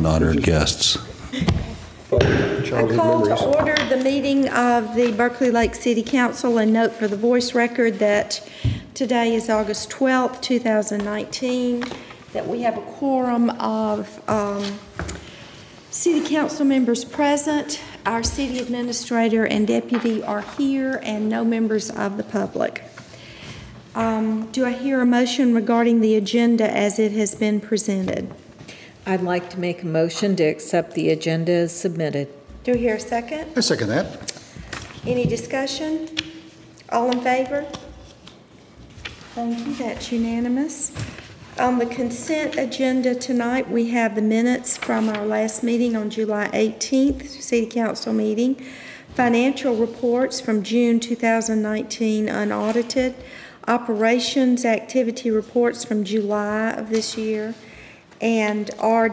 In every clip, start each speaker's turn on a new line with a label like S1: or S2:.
S1: and honored guests.
S2: I call to order the meeting of the Berkeley Lake City Council and note for the voice record that today is August 12th, 2019, that we have a quorum of city council members present. Our city administrator and deputy are here and no members of the public. Do I hear a motion regarding the agenda as it has been presented?
S3: I'd like to make a motion to accept the agenda as submitted.
S2: Do I hear a second?
S4: I second that.
S2: Any discussion? All in favor? Thank you, that's unanimous. On the consent agenda tonight, we have the minutes from our last meeting on July 18th, City Council meeting, financial reports from June 2019 unaudited, operations activity reports from July of this year, and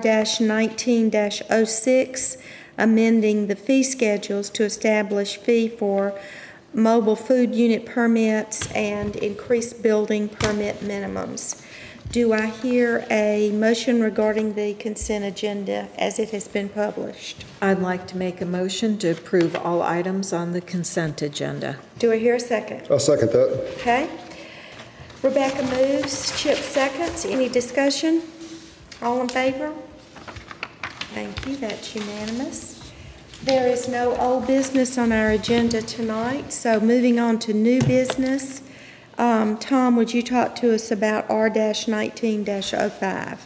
S2: R-19-06, amending the fee schedules to establish fee for mobile food unit permits and increased building permit minimums. Do I hear a motion regarding the consent agenda as it has been published?
S3: I'd like to make a motion to approve all items on the consent agenda.
S2: Do I hear a second?
S5: I'll second that.
S2: Okay. Rebecca moves, Chip seconds. Any discussion? All in favor? Thank you, that's unanimous. There is no old business on our agenda tonight, so moving on to new business. Tom, would you talk to us about R-19-05?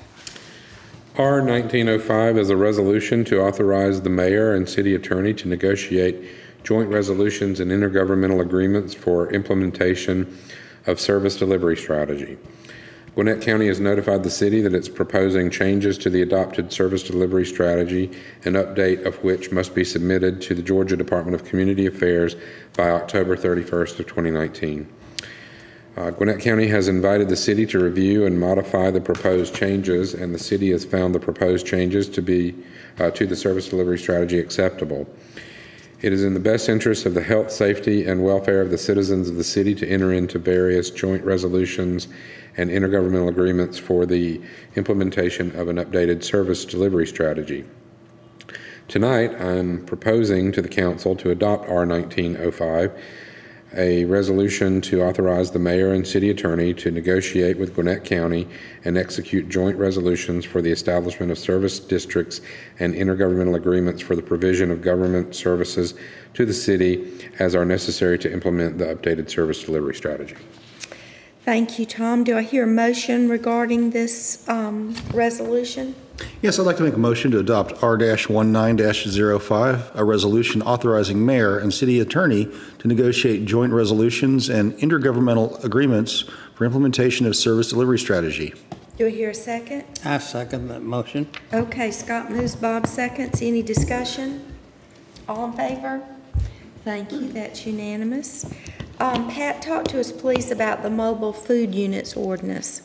S6: R-1905 is a resolution to authorize the mayor and city attorney to negotiate joint resolutions and intergovernmental agreements for implementation of service delivery strategy. Gwinnett County has notified the city that it's proposing changes to the adopted service delivery strategy, an update of which must be submitted to the Georgia Department of Community Affairs by October 31st of 2019. Gwinnett County has invited the city to review and modify the proposed changes, and the city has found the proposed changes to be to the service delivery strategy acceptable. It is in the best interest of the health, safety, and welfare of the citizens of the city to enter into various joint resolutions and intergovernmental agreements for the implementation of an updated service delivery strategy. Tonight, I'm proposing to the council to adopt R-1905, a resolution to authorize the mayor and city attorney to negotiate with Gwinnett County and execute joint resolutions for the establishment of service districts and intergovernmental agreements for the provision of government services to the city as are necessary to implement the updated service delivery strategy.
S2: Thank you, Tom. Do I hear a motion regarding this resolution?
S4: Yes, I'd like to make a motion to adopt R-19-05, a resolution authorizing mayor and city attorney to negotiate joint resolutions and intergovernmental agreements for implementation of service delivery strategy.
S2: Do I hear a second?
S7: I second that motion.
S2: Okay, Scott moves, Bob seconds. Any discussion? All in favor? Thank you, that's unanimous. Pat, talk to us please about the mobile food units ordinance.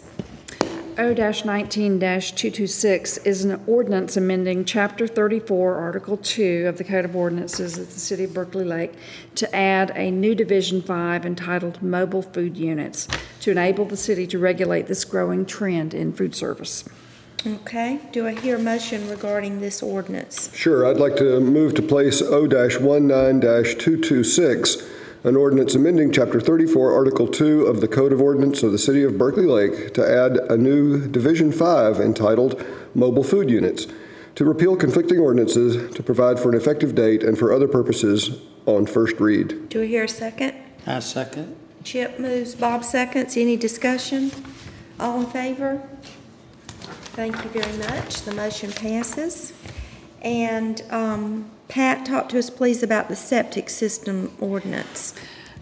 S8: O-19-226 is an ordinance amending Chapter 34, Article 2 of the Code of Ordinances of the City of Berkeley Lake to add a new Division 5 entitled Mobile Food Units to enable the city to regulate this growing trend in food service.
S2: Okay, do I hear a motion regarding this ordinance?
S5: Sure, I'd like to move to place O-19-226, an ordinance amending Chapter 34, Article 2 of the Code of Ordinance of the City of Berkeley Lake to add a new Division 5 entitled Mobile Food Units, to repeal conflicting ordinances, to provide for an effective date, and for other purposes on first read.
S2: Do I hear a second?
S7: I second.
S2: Chip moves, Bob seconds. Any discussion? All in favor? Thank you very much. The motion passes. And Pat, talk to us please about the septic system ordinance.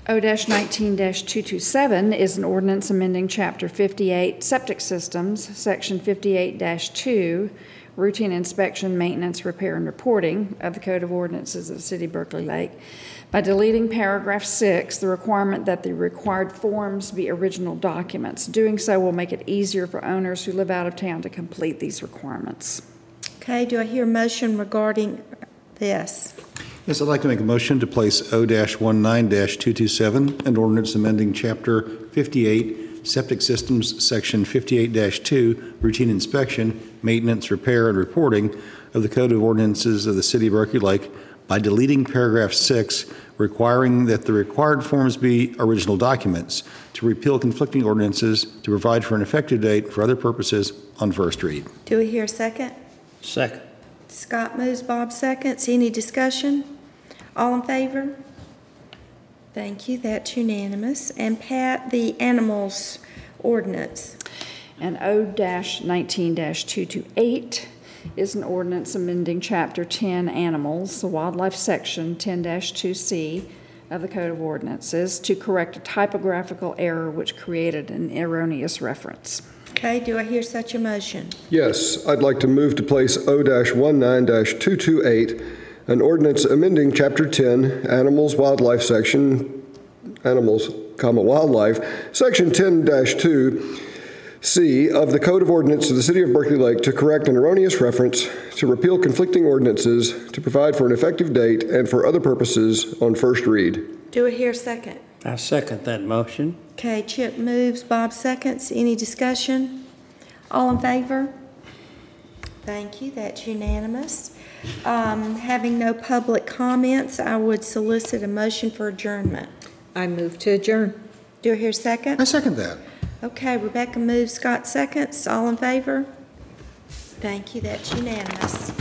S8: O-19-227 is an ordinance amending Chapter 58, Septic Systems, Section 58-2, Routine Inspection, Maintenance, Repair, and Reporting of the Code of Ordinances of the City of Berkeley Lake by deleting paragraph 6, the requirement that the required forms be original documents. Doing so will make it easier for owners who live out of town to complete these requirements.
S2: Okay, do I hear a motion regarding this?
S4: Yes, I'd like to make a motion to place O-19-227, an ordinance amending Chapter 58, Septic Systems, Section 58-2, Routine Inspection, Maintenance, Repair, and Reporting of the Code of Ordinances of the City of Berkeley Lake by deleting paragraph 6, requiring that the required forms be original documents, to repeal conflicting ordinances, to provide for an effective date for other purposes on first read.
S2: Do we hear a second?
S7: Second.
S2: Scott moves, Bob seconds. Any discussion? All in favor? Thank you, that's unanimous. And Pat, the animals ordinance.
S8: And O-19-228 is an ordinance amending Chapter 10 Animals, the Wildlife Section 10-2C of the Code of Ordinances to correct a typographical error which created an erroneous reference.
S2: Okay, do I hear such a motion?
S5: Yes, I'd like to move to place O-19-228, an ordinance amending Chapter 10, Animals, Wildlife Section, Animals, Wildlife, Section 10-2C of the Code of Ordinance of the City of Berkeley Lake to correct an erroneous reference, to repeal conflicting ordinances, to provide for an effective date, and for other purposes on first read.
S2: Do I hear a second?
S7: I second that motion.
S2: Okay, Chip moves, Bob seconds. Any discussion? All in favor? Thank you, that's unanimous. Having no public comments, I would solicit a motion for adjournment.
S3: I move to adjourn.
S2: Do I hear a second?
S4: I second that.
S2: Okay, Rebecca moves, Scott seconds. All in favor? Thank you, that's unanimous.